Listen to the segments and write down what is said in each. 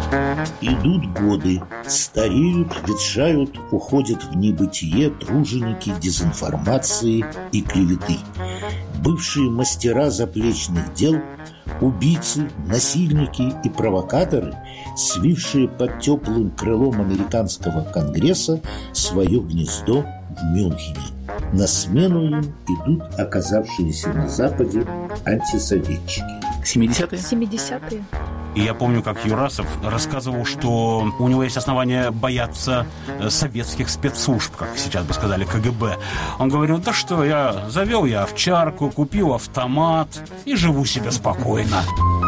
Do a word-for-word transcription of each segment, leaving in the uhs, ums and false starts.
Идут годы, стареют, ветшают, уходят в небытие труженики дезинформации и клеветы. Бывшие мастера заплечных дел, убийцы, насильники и провокаторы, свившие под теплым крылом американского конгресса свое гнездо в Мюнхене. На смену им идут оказавшиеся на Западе антисоветчики. семидесятые? семидесятые. И я помню, как Юрасов рассказывал, что у него есть основания бояться советских спецслужб, как сейчас бы сказали, ка гэ бэ. Он говорил: да что, я завел я овчарку, купил автомат и живу себе спокойно.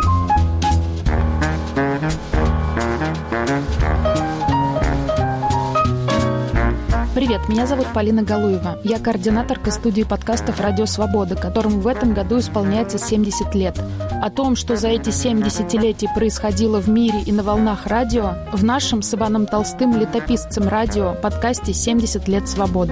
Привет, меня зовут Полина Галуева. Я координаторка студии подкастов «Радио Свобода», которому в этом году исполняется семьдесят лет. О том, что за эти семь десятилетий происходило в мире и на волнах радио, в нашем с Иваном Толстым летописцем радио подкасте «семьдесят лет свободы».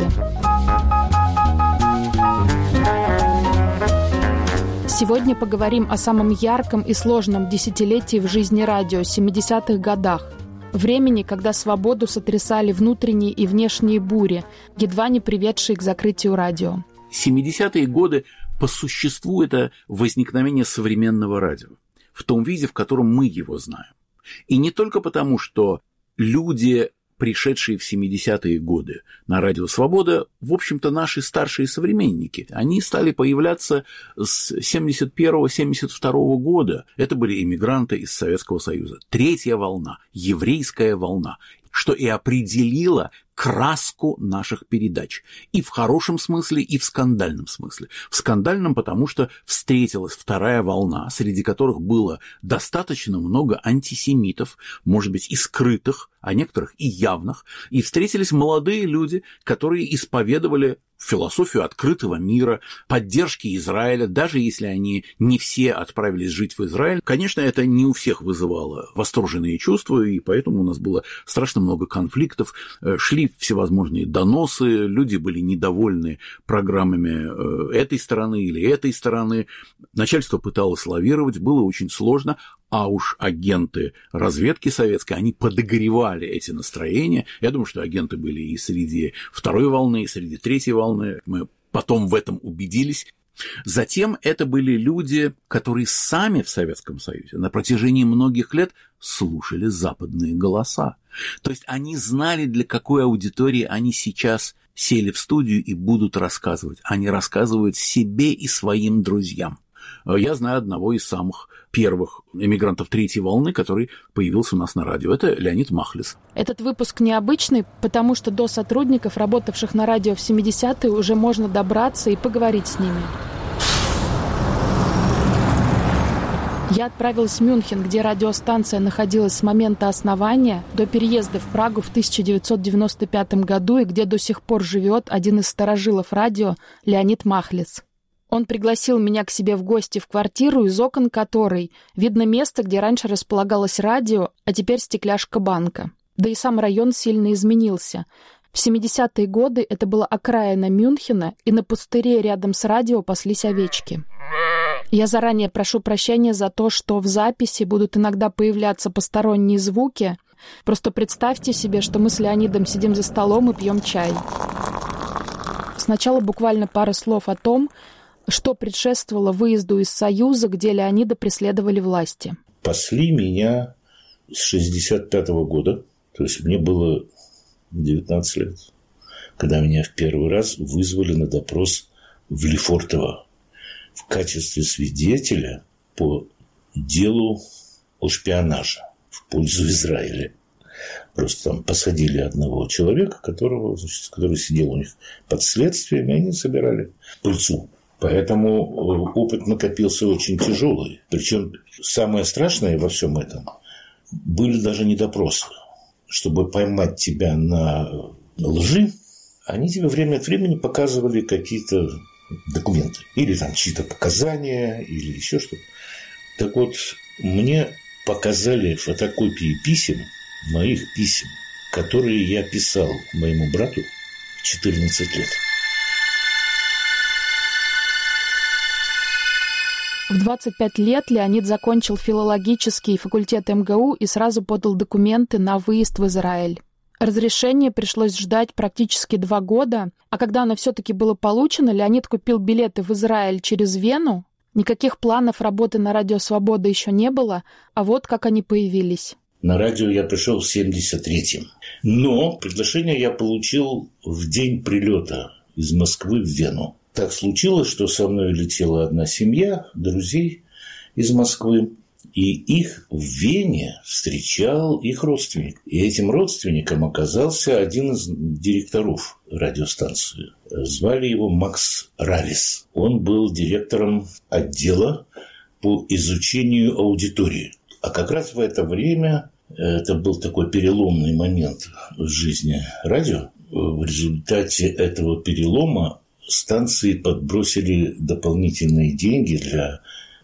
Сегодня поговорим о самом ярком и сложном десятилетии в жизни радио – семидесятых годах. Времени, когда свободу сотрясали внутренние и внешние бури, едва не приведшие к закрытию радио. семидесятые годы по существу это возникновение современного радио в том виде, в котором мы его знаем. И не только потому, что люди, пришедшие в семидесятые годы на радио «Свобода», в общем-то, наши старшие современники. Они стали появляться с семьдесят первого — семьдесят второго года. Это были иммигранты из Советского Союза. Третья волна, еврейская волна, что и определило краску наших передач. И в хорошем смысле, и в скандальном смысле. В скандальном, потому что встретилась вторая волна, среди которых было достаточно много антисемитов, может быть, и скрытых, а некоторых и явных. И встретились молодые люди, которые исповедовали философию открытого мира, поддержки Израиля, даже если они не все отправились жить в Израиль. Конечно, это не у всех вызывало восторженные чувства, и поэтому у нас было страшно много конфликтов, шли всевозможные доносы, люди были недовольны программами этой стороны или этой стороны. Начальство пыталось лавировать, было очень сложно. А уж агенты разведки советской, они подогревали эти настроения. Я думаю, что агенты были и среди второй волны, и среди третьей волны. Мы потом в этом убедились. Затем это были люди, которые сами в Советском Союзе на протяжении многих лет слушали западные голоса. То есть они знали, для какой аудитории они сейчас сели в студию и будут рассказывать. Они рассказывают себе и своим друзьям. Я знаю одного из самых первых эмигрантов третьей волны, который появился у нас на радио. Это Леонид Махлис. Этот выпуск необычный, потому что до сотрудников, работавших на радио в семидесятые, уже можно добраться и поговорить с ними. Я отправилась в Мюнхен, где радиостанция находилась с момента основания до переезда в Прагу в тысяча девятьсот девяносто пятом году и где до сих пор живет один из старожилов радио Леонид Махлис. Он пригласил меня к себе в гости в квартиру, из окон которой видно место, где раньше располагалось радио, а теперь стекляшка банка. Да и сам район сильно изменился. В семидесятые годы это была окраина Мюнхена, и на пустыре рядом с радио паслись овечки. Я заранее прошу прощения за то, что в записи будут иногда появляться посторонние звуки. Просто представьте себе, что мы с Леонидом сидим за столом и пьем чай. Сначала буквально пара слов о том, что предшествовало выезду из Союза, где Леонида преследовали власти. Пасли меня с шестьдесят пятого года, то есть мне было девятнадцать лет, когда меня в первый раз вызвали на допрос в Лефортово в качестве свидетеля по делу о шпионаже в пользу Израиля. Просто там посадили одного человека, которого, значит, который сидел у них под следствием, и они собирали пыльцу. Поэтому опыт накопился очень тяжелый. Причем самое страшное во всем этом были даже не допросы. Чтобы поймать тебя на лжи, они тебе время от времени показывали какие-то документы. Или там чьи-то показания, или еще что-то. Так вот, мне показали фотокопии писем, моих писем, которые я писал моему брату в четырнадцать лет. В двадцать пять лет Леонид закончил филологический факультет эм гэ у и сразу подал документы на выезд в Израиль. Разрешение пришлось ждать практически два года, а когда оно все-таки было получено, Леонид купил билеты в Израиль через Вену. Никаких планов работы на Радио Свобода еще не было, а вот как они появились. На радио я пришел в семьдесят третьем. Но приглашение я получил в день прилета из Москвы в Вену. Так случилось, что со мной летела одна семья друзей из Москвы, и их в Вене встречал их родственник. И этим родственником оказался один из директоров радиостанции. Звали его Макс Ралис. Он был директором отдела по изучению аудитории. А как раз в это время, это был такой переломный момент в жизни радио, в результате этого перелома станции подбросили дополнительные деньги для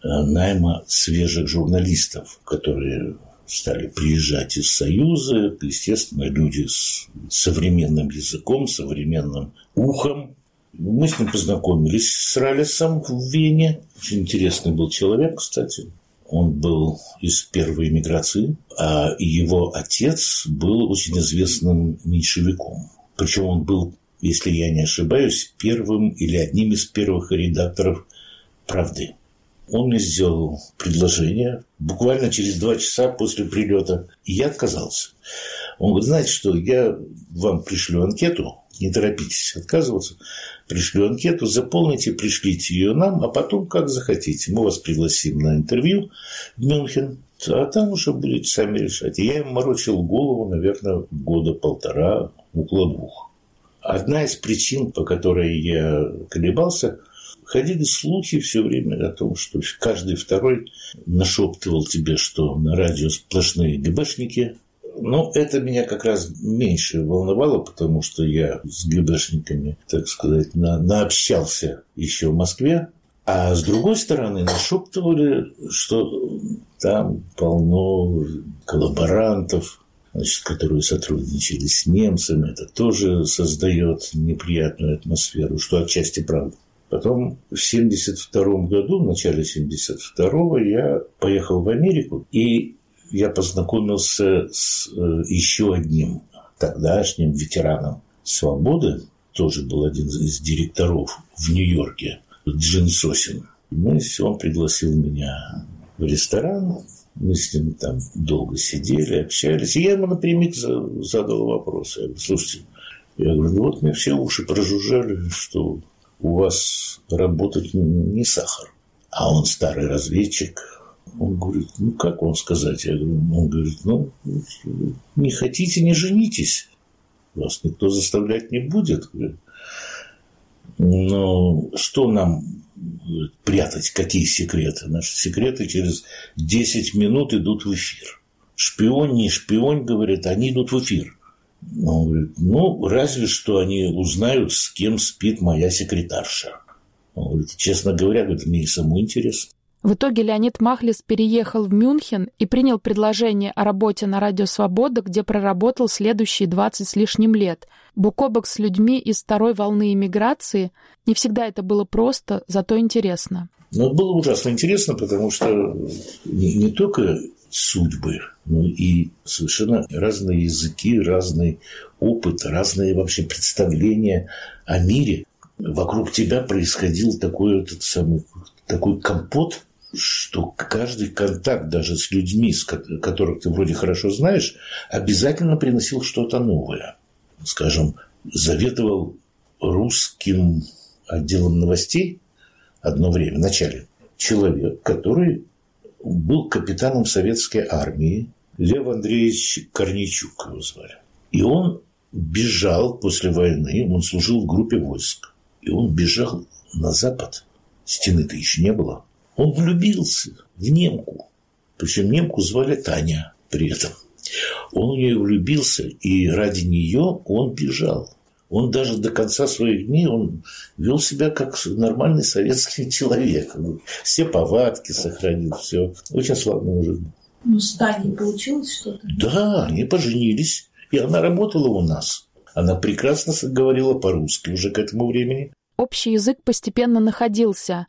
найма свежих журналистов, которые стали приезжать из Союза, естественно, люди с современным языком, современным ухом. Мы с ним познакомились с Ралисом в Вене. Очень интересный был человек, кстати. Он был из первой эмиграции, а его отец был очень известным меньшевиком. Причем он был, если я не ошибаюсь, первым или одним из первых редакторов «Правды». Он мне сделал предложение буквально через два часа после прилета, и я отказался. Он говорит, знаете что, я вам пришлю анкету, не торопитесь отказываться, пришлю анкету, заполните, пришлите ее нам, а потом как захотите. Мы вас пригласим на интервью в Мюнхен, а там уже будете сами решать. И я им морочил голову, наверное, года полтора, около двух. Одна из причин, по которой я колебался, ходили слухи все время о том, что каждый второй нашептывал тебе, что на радио сплошные ГБшники. Но это меня как раз меньше волновало, потому что я с ГБшниками, так сказать, на, наобщался еще в Москве. А с другой стороны, нашептывали, что там полно коллаборантов, значит, которые сотрудничали с немцами. Это тоже создает неприятную атмосферу, что отчасти правда. Потом в семьдесят втором году, в начале семьдесят второго, я поехал в Америку, и я познакомился с еще одним тогдашним ветераном «Свободы», тоже был один из директоров в Нью-Йорке, Джин Сосин. Мы, он пригласил меня в ресторан, мы с ним там долго сидели, общались, и я ему напрямик задал вопрос. Я говорю, слушайте, я говорю, ну вот мне все уши прожужжали, что у вас работать не сахар. А он старый разведчик. Он говорит, ну как вам сказать? Я говорю, он говорит, ну не хотите, не женитесь. Вас никто заставлять не будет. Но что нам прятать, какие секреты? Наши секреты через десять минут идут в эфир. Шпион, не шпион, говорит, они идут в эфир. Он говорит, ну, разве что они узнают, с кем спит моя секретарша. Он говорит, честно говоря, говорит, мне и самому интересно. В итоге Леонид Махлис переехал в Мюнхен и принял предложение о работе на Радио Свобода, где проработал следующие двадцать с лишним лет. Бок о бок с людьми из второй волны эмиграции. Не всегда это было просто, зато интересно. Но было ужасно интересно, потому что не, не только судьбы, но и совершенно разные языки, разный опыт, разные вообще представления о мире. Вокруг тебя происходил такой, этот самый, такой компот, что каждый контакт даже с людьми, которых ты вроде хорошо знаешь, обязательно приносил что-то новое. Скажем, заведовал русским отделом новостей одно время, в начале, человек, который был капитаном советской армии, Лев Андреевич Корнейчук его звали. И он бежал после войны, он служил в группе войск, и он бежал на запад, стены-то еще не было. Он влюбился в немку, причем немку звали Таня при этом. Он в нее влюбился, и ради нее он бежал. Он даже до конца своих дней он вел себя как нормальный советский человек. Все повадки сохранил, все. Очень славный мужик. Ну, с Таней получилось что-то? Да, они поженились. И она работала у нас. Она прекрасно говорила по-русски уже к этому времени. Общий язык постепенно находился.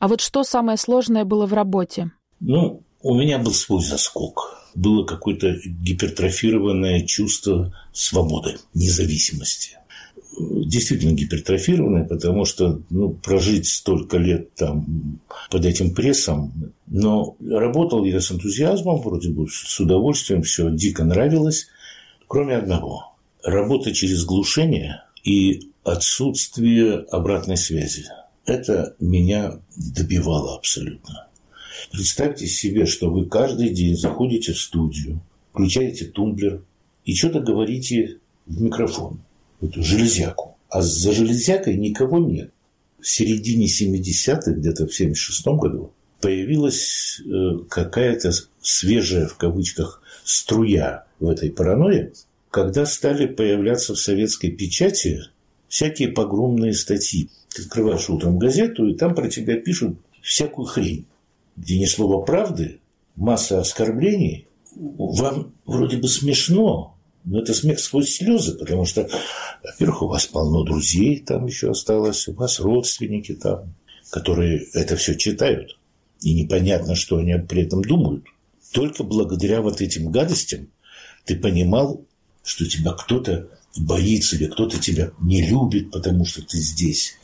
А вот что самое сложное было в работе? Ну, у меня был свой заскок. Было какое-то гипертрофированное чувство свободы, независимости. Действительно гипертрофированное, потому что ну, прожить столько лет там под этим прессом. Но работал я с энтузиазмом, вроде бы с удовольствием, все дико нравилось, кроме одного. Работа через глушение и отсутствие обратной связи. Это меня добивало абсолютно. Представьте себе, что вы каждый день заходите в студию, включаете тумблер и что-то говорите в микрофон, эту железяку. А за железякой никого нет. В середине семидесятых, где-то в семьдесят шестом году, появилась какая-то свежая, в кавычках, струя в этой паранойе, когда стали появляться в советской печати всякие погромные статьи. Ты открываешь утром газету, и там про тебя пишут всякую хрень, где ни слова правды, масса оскорблений. Вам вроде бы смешно, но это смех сквозь слезы, потому что, во-первых, у вас полно друзей там еще осталось, у вас родственники там, которые это все читают, и непонятно, что они при этом думают. Только благодаря вот этим гадостям ты понимал, что тебя кто-то боится или кто-то тебя не любит, потому что ты здесь.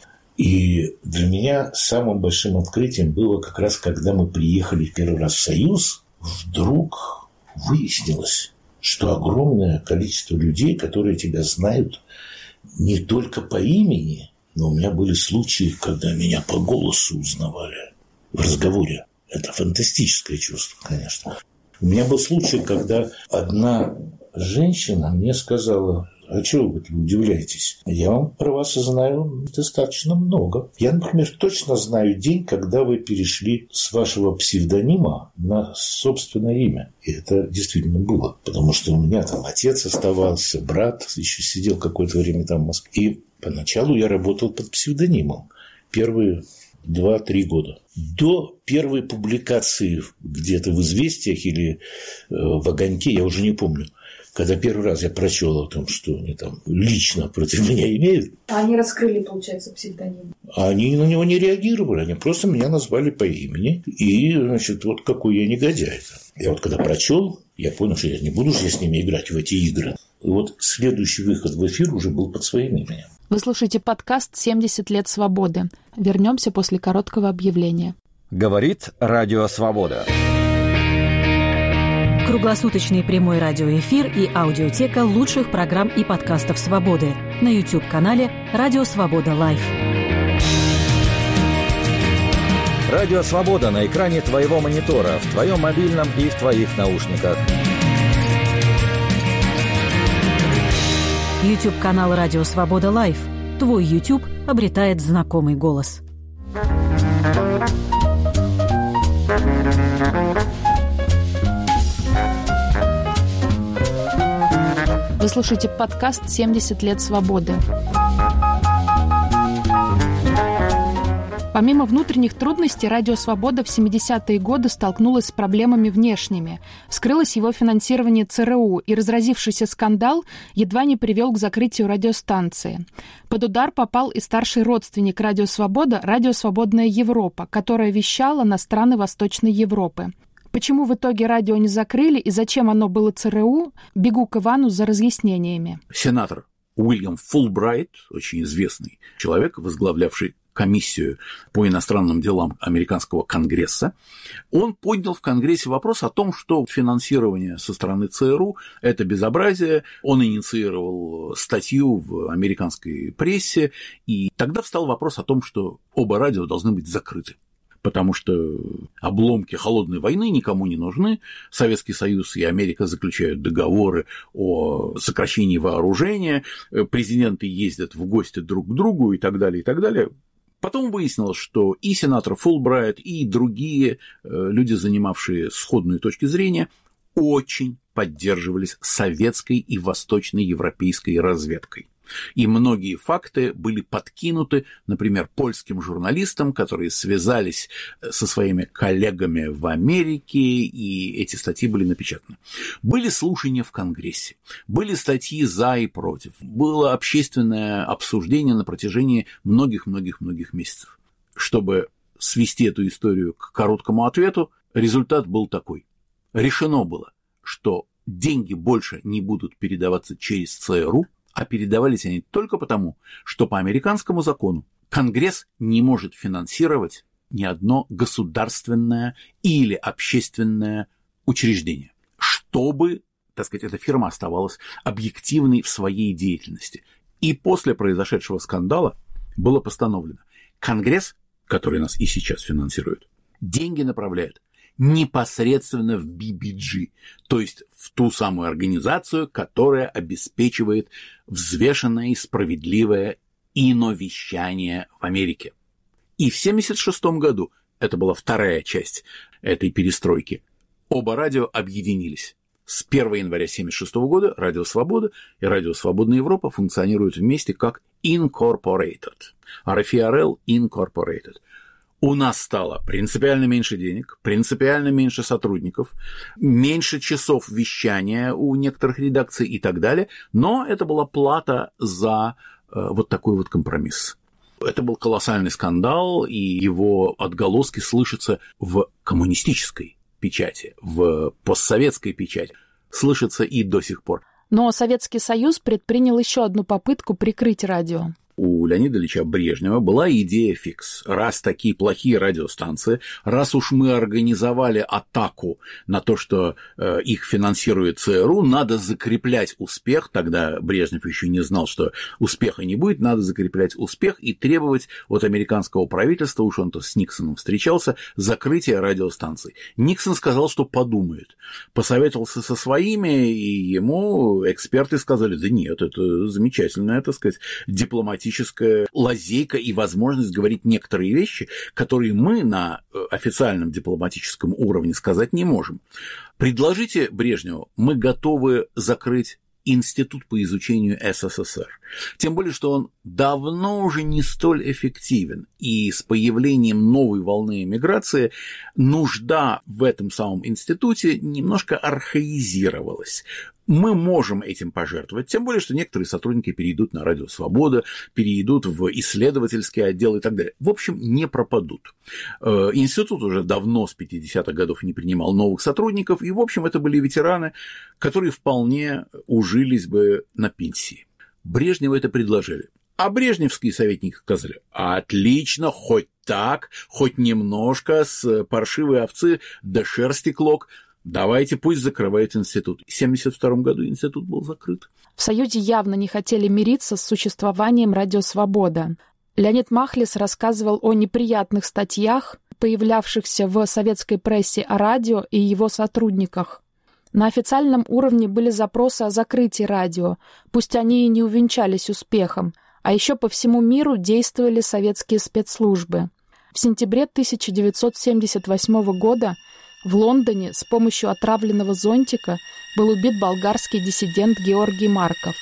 И для меня самым большим открытием было как раз, когда мы приехали первый раз в Союз, вдруг выяснилось, что огромное количество людей, которые тебя знают не только по имени, но у меня были случаи, когда меня по голосу узнавали в разговоре. Это фантастическое чувство, конечно. У меня был случай, когда одна женщина мне сказала: а чего вы удивляетесь? Я вам про вас знаю достаточно много. Я, например, точно знаю день, когда вы перешли с вашего псевдонима на собственное имя. И это действительно было. Потому что у меня там отец оставался, брат еще сидел какое-то время там в Москве. И поначалу я работал под псевдонимом. Первые два-три года. До первой публикации где-то в «Известиях» или в «Огоньке», я уже не помню, когда первый раз я прочел о том, что они там лично против меня имеют. А они раскрыли, получается, псевдоним? Они на него не реагировали, они просто меня назвали по имени. И, значит, вот какой я негодяй. Я вот когда прочел, я понял, что я не буду же с ними играть в эти игры. И вот следующий выход в эфир уже был под своим именем. Вы слушаете подкаст «семьдесят лет свободы». Вернемся после короткого объявления. Говорит Радио Свобода. Круглосуточный прямой радиоэфир и аудиотека лучших программ и подкастов «Свободы» на YouTube-канале «Радио Свобода Лайв». Радио Свобода на экране твоего монитора, в твоем мобильном и в твоих наушниках. YouTube-канал «Радио Свобода Лайв». Твой YouTube обретает знакомый голос. Вы слушаете подкаст «семьдесят лет свободы». Помимо внутренних трудностей, Радио Свобода в семидесятые годы столкнулась с проблемами внешними. Вскрылось его финансирование ЦРУ, и разразившийся скандал едва не привел к закрытию радиостанции. Под удар попал и старший родственник Радио Свобода, Радио Свободная Европа, которая вещала на страны Восточной Европы. Почему в итоге радио не закрыли и зачем оно было ЦРУ, бегу к Ивану за разъяснениями. Сенатор Уильям Фулбрайт, очень известный человек, возглавлявший комиссию по иностранным делам американского Конгресса, он поднял в Конгрессе вопрос о том, что финансирование со стороны ЦРУ – это безобразие. Он инициировал статью в американской прессе, и тогда встал вопрос о том, что оба радио должны быть закрыты. Потому что обломки холодной войны никому не нужны. Советский Союз и Америка заключают договоры о сокращении вооружения, президенты ездят в гости друг к другу и так далее, и так далее. Потом выяснилось, что и сенатор Фулбрайт, и другие люди, занимавшие сходную точку зрения, очень поддерживались советской и восточноевропейской разведкой. И многие факты были подкинуты, например, польским журналистам, которые связались со своими коллегами в Америке, и эти статьи были напечатаны. Были слушания в Конгрессе, были статьи за и против, было общественное обсуждение на протяжении многих-многих-многих месяцев. Чтобы свести эту историю к короткому ответу, результат был такой. Решено было, что деньги больше не будут передаваться через ЦРУ, а передавались они только потому, что по американскому закону Конгресс не может финансировать ни одно государственное или общественное учреждение, чтобы, так сказать, эта фирма оставалась объективной в своей деятельности. И после произошедшего скандала было постановлено: Конгресс, который нас и сейчас финансирует, деньги направляет непосредственно в би би джи, то есть в ту самую организацию, которая обеспечивает взвешенное и справедливое иновещание в Америке. И в семьдесят шестом году, это была вторая часть этой перестройки, оба радио объединились. С первого января семьдесят шестого года Радио Свобода и Радио Свободная Европа функционируют вместе как Incorporated. ар эф и ар эл Incorporated. У нас стало принципиально меньше денег, принципиально меньше сотрудников, меньше часов вещания у некоторых редакций и так далее, но это была плата за э, вот такой вот компромисс. Это был колоссальный скандал, и его отголоски слышатся в коммунистической печати, в постсоветской печати, слышатся и до сих пор. Но Советский Союз предпринял еще одну попытку прикрыть радио. У Леонида Ильича Брежнева была идея фикс. Раз такие плохие радиостанции, раз уж мы организовали атаку на то, что э, их финансирует ЦРУ, надо закреплять успех. Тогда Брежнев еще не знал, что успеха не будет. Надо закреплять успех и требовать от американского правительства, уж он-то с Никсоном встречался, закрытия радиостанций. Никсон сказал, что подумает. Посоветовался со своими, и ему эксперты сказали: да нет, это замечательная, так сказать, дипломатическая лазейка и возможность говорить некоторые вещи, которые мы на официальном дипломатическом уровне сказать не можем. Предложите Брежневу, мы готовы закрыть Институт по изучению эс эс эс эр. Тем более, что он давно уже не столь эффективен, и с появлением новой волны эмиграции нужда в этом самом институте немножко архаизировалась. Мы можем этим пожертвовать, тем более, что некоторые сотрудники перейдут на Радио Свобода, перейдут в исследовательский отдел и так далее. В общем, не пропадут. Институт уже давно, с пятидесятых годов, не принимал новых сотрудников, и, в общем, это были ветераны, которые вполне ужились бы на пенсии. Брежневу это предложили. А брежневские советники сказали: отлично, хоть так, хоть немножко, с паршивой овцы до шерсти клок. Давайте, пусть закрывает институт. В семьдесят втором году институт был закрыт. В Союзе явно не хотели мириться с существованием Радио Свобода. Леонид Махлис рассказывал о неприятных статьях, появлявшихся в советской прессе о радио и его сотрудниках. На официальном уровне были запросы о закрытии радио, пусть они и не увенчались успехом, а еще по всему миру действовали советские спецслужбы. В сентябре тысяча девятьсот семьдесят восьмого года в Лондоне с помощью отравленного зонтика был убит болгарский диссидент Георгий Марков.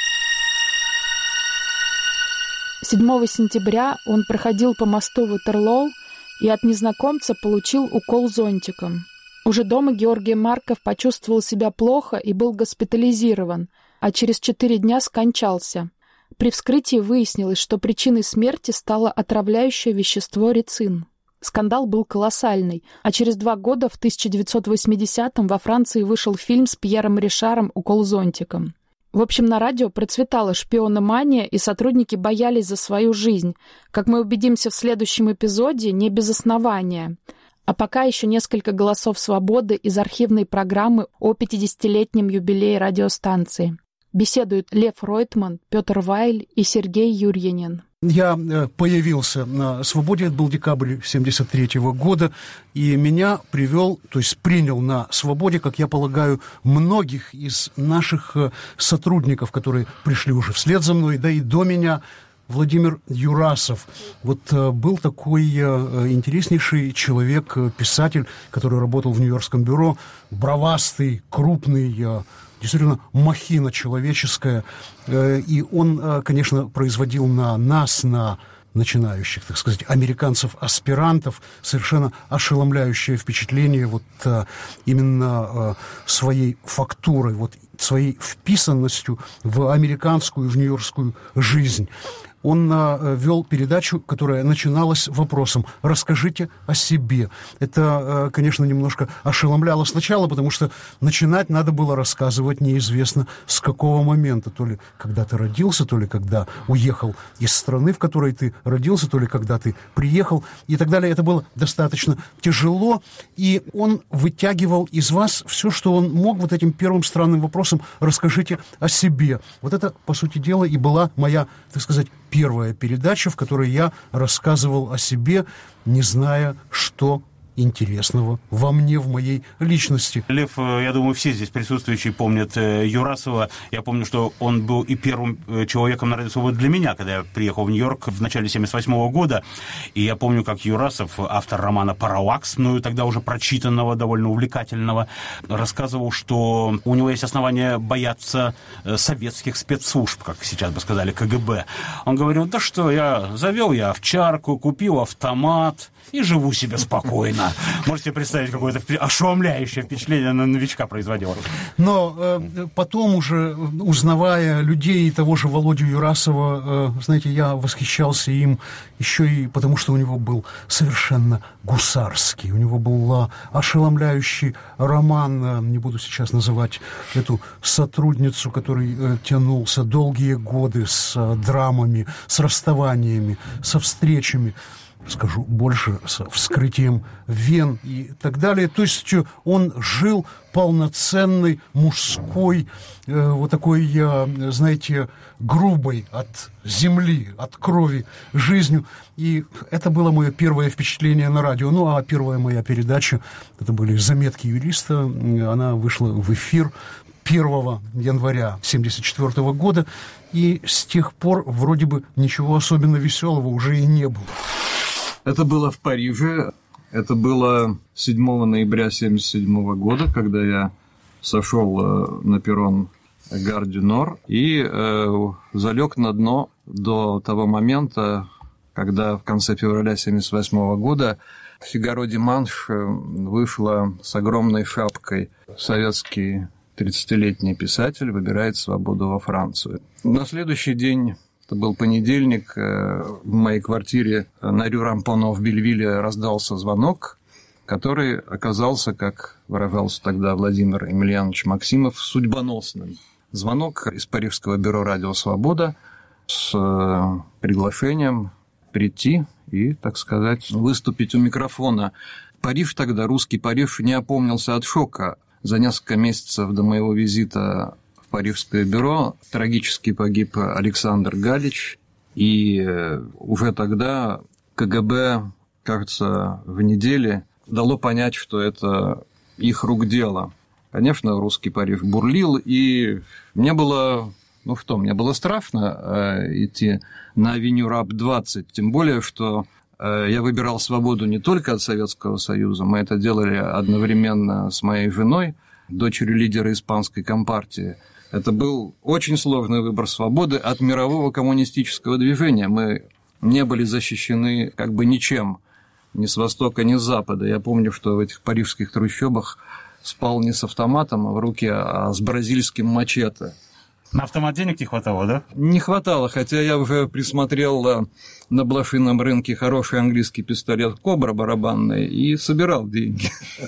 седьмого сентября он проходил по мосту Ватерлоу и от незнакомца получил укол зонтиком. Уже дома Георгий Марков почувствовал себя плохо и был госпитализирован, а через четыре дня скончался. При вскрытии выяснилось, что причиной смерти стало отравляющее вещество рицин. Скандал был колоссальный, а через два года, в тысяча девятьсот восьмидесятом, во Франции вышел фильм с Пьером Ришаром «Укол зонтиком». В общем, на радио процветала шпиономания, и сотрудники боялись за свою жизнь. Как мы убедимся в следующем эпизоде, не без основания. А пока еще несколько голосов свободы из архивной программы о пятидесятилетнем юбилее радиостанции. Беседуют Лев Ройтман, Петр Вайль и Сергей Юрьянин. Я появился на «Свободе», это был декабрь семьдесят третьего года, и меня привел, то есть принял на «Свободе», как я полагаю, многих из наших сотрудников, которые пришли уже вслед за мной, да и до меня, Владимир Юрасов. Вот э, был такой э, интереснейший человек, э, писатель, который работал в Нью-Йоркском бюро, бровастый, крупный, э, действительно махина человеческая. Э, и он, э, конечно, производил на нас, на начинающих, так сказать, американцев-аспирантов совершенно ошеломляющее впечатление вот э, именно э, своей фактурой, вот своей вписанностью в американскую, в нью-йоркскую жизнь. он э, вел передачу, которая начиналась вопросом «Расскажите о себе». Это, э, конечно, немножко ошеломляло сначала, потому что начинать надо было рассказывать неизвестно с какого момента. То ли когда ты родился, то ли когда уехал из страны, в которой ты родился, то ли когда ты приехал и так далее. Это было достаточно тяжело, и он вытягивал из вас все, что он мог вот этим первым странным вопросом «Расскажите о себе». Вот это, по сути дела, и была моя, так сказать, первая передача, в которой я рассказывал о себе, не зная, что интересного во мне, в моей личности. Лев, я думаю, все здесь присутствующие помнят Юрасова. Я помню, что он был и первым человеком на Радио Свобода для меня, когда я приехал в Нью-Йорк в начале семьдесят восьмого года. И я помню, как Юрасов, автор романа «Параллакс», мною тогда уже прочитанного, довольно увлекательного, рассказывал, что у него есть основания бояться советских спецслужб, как сейчас бы сказали, ка гэ бэ. Он говорил: да что, я завел я овчарку, купил автомат и живу себе спокойно. Можете представить, какое-то ошеломляющее впечатление на новичка производило. Но э, потом уже, узнавая людей, того же Володю Юрасова, э, знаете, я восхищался им еще и потому, что у него был совершенно гусарский. У него был ошеломляющий роман, э, не буду сейчас называть эту сотрудницу, который э, тянулся долгие годы с э, драмами, с расставаниями, со встречами. Скажу больше, с вскрытием вен и так далее. То есть он жил полноценной, мужской, э, вот такой, э, знаете, грубой от земли, от крови жизнью. И это было мое первое впечатление на радио. Ну, а первая моя передача, это были «Заметки юриста». Она вышла в эфир первого января семьдесят четвёртого года. И с тех пор вроде бы ничего особенно веселого уже и не было. Это было в Париже, это было седьмого ноября семьдесят седьмого года, когда я сошел на перрон Гар дю Нор и э, залег на дно до того момента, когда в конце февраля семьдесят восьмого года «Фигаро Диманш» вышла с огромной шапкой. Советский тридцатилетний писатель выбирает свободу во Францию. На следующий день... Это был понедельник, в моей квартире на Рю Рампоно в Бельвилле раздался звонок, который оказался, как выражался тогда Владимир Емельянович Максимов, судьбоносным. Звонок из Парижского бюро «Радио Свобода» с приглашением прийти и, так сказать, выступить у микрофона. Париж тогда, русский Париж, не опомнился от шока. За несколько месяцев до моего визита Парижское бюро трагически погиб Александр Галич, и уже тогда ка гэ бэ, кажется, в неделе дало понять, что это их рук дело. Конечно, русский Париж бурлил, и мне было, ну что, мне было страшно идти на авеню Раб двадцать, тем более, что я выбирал свободу не только от Советского Союза, мы это делали одновременно с моей женой, дочерью лидера испанской компартии. Это был очень сложный выбор свободы от мирового коммунистического движения. Мы не были защищены как бы ничем, ни с востока, ни с запада. Я помню, что в этих парижских трущобах спал не с автоматом в руке, а с бразильским мачете. На автомат денег не хватало, да? Не хватало, хотя я уже присмотрел на блошином рынке хороший английский пистолет «Кобра» барабанный и собирал деньги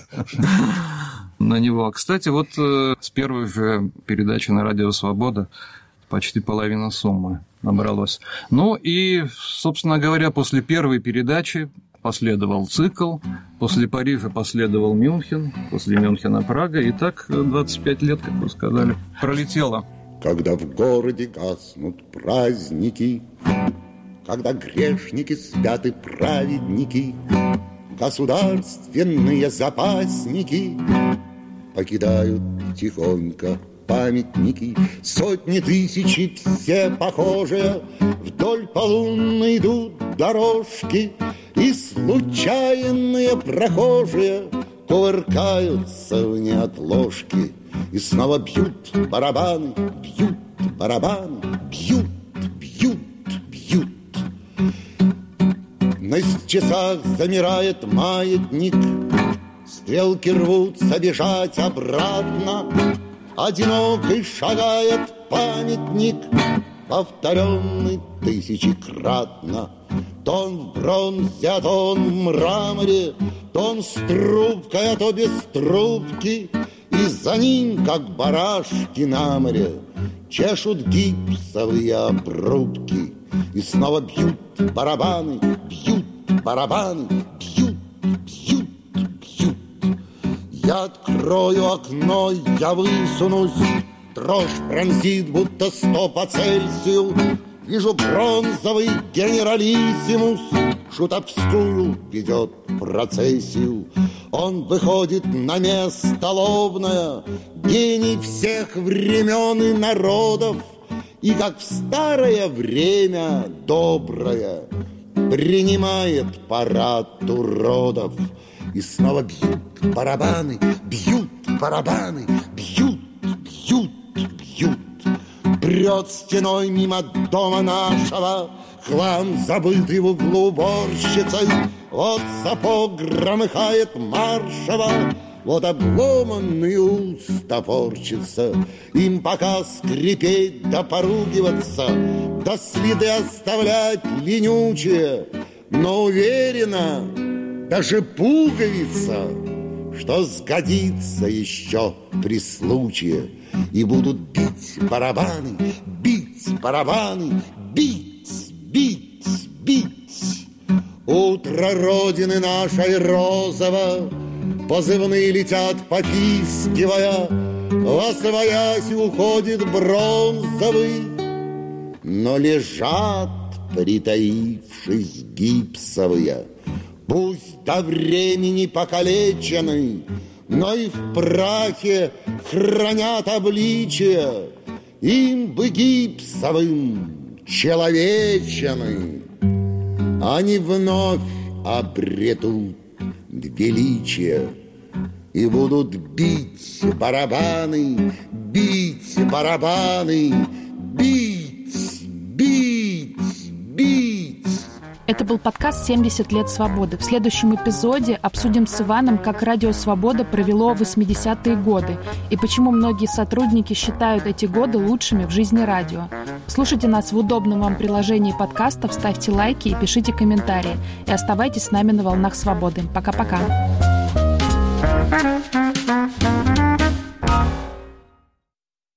на него. Кстати, вот с первой же передачи на Радио Свобода почти половина суммы набралось. Ну и, собственно говоря, после первой передачи последовал цикл, после Парижа последовал Мюнхен, после Мюнхена Прага, и так двадцать пять лет, как вы сказали, пролетело. Когда в городе гаснут праздники, когда грешники спят и праведники, государственные запасники покидают тихонько памятники. Сотни тысяч, все похожие, вдоль по лунной идут дорожки, и случайные прохожие кувыркаются в неотложке. И снова бьют барабаны, бьют барабаны, бьют, бьют, бьют. На часах замирает маятник, стрелки рвутся бежать обратно. Одинокий шагает памятник, повторенный тысячекратно. То он в бронзе, а то он в мраморе, то он с трубкой, а то без трубки. И за ним, как барашки на море, чешут гипсовые обрубки. И снова бьют барабаны, бьют барабаны, бьют, бьют, бьют. Я открою окно, я высунусь, дрожь пронзит, будто сто по Цельсию. Вижу, бронзовый генералиссимус шутовскую ведет процессию. Он выходит на место лобное, гений всех времен и народов. И как в старое время доброе принимает парад уродов. И снова бьют барабаны, бьют барабаны, бьют, бьют, бьют. Прет стеной мимо дома нашего хлам, забытый в углу уборщицей. Вот сапог громыхает маршево, вот обломанный уст топорщится. Им пока скрипеть да поругиваться, да следы оставлять ленючие. Но уверена, даже пуговица, что сгодится еще при случае. И будут бить барабаны, бить барабаны, бить, бить, бить. Утро Родины нашей розово, позывные летят, попискивая, восвоясь уходит бронзовый. Но лежат, притаившись, гипсовые, пусть до времени покалечены, но и в прахе хранят обличие. Им бы гипсовым человечены, они вновь обретут величие и будут бить барабаны, бить барабаны, бить, бить, бить. Это был подкаст «семьдесят лет свободы». В следующем эпизоде обсудим с Иваном, как Радио Свобода провело восьмидесятые годы и почему многие сотрудники считают эти годы лучшими в жизни радио. Слушайте нас в удобном вам приложении подкастов, ставьте лайки и пишите комментарии. И оставайтесь с нами на волнах свободы. Пока-пока.